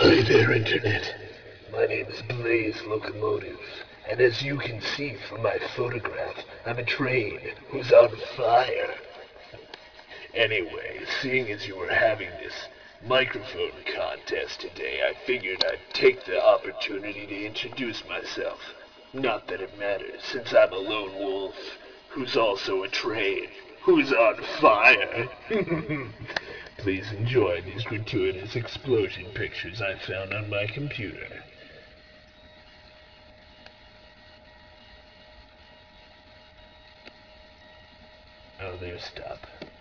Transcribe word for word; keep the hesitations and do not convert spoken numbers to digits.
Hi there, Internet. My name is Blaze Locomotive, and as you can see from my photograph, I'm a train who's on fire. Anyway, seeing as you were having this microphone contest today, I figured I'd take the opportunity to introduce myself. Not that it matters, since I'm a lone wolf who's also a train who's on fire. Please enjoy these gratuitous explosion pictures I found on my computer. Oh, there's stop.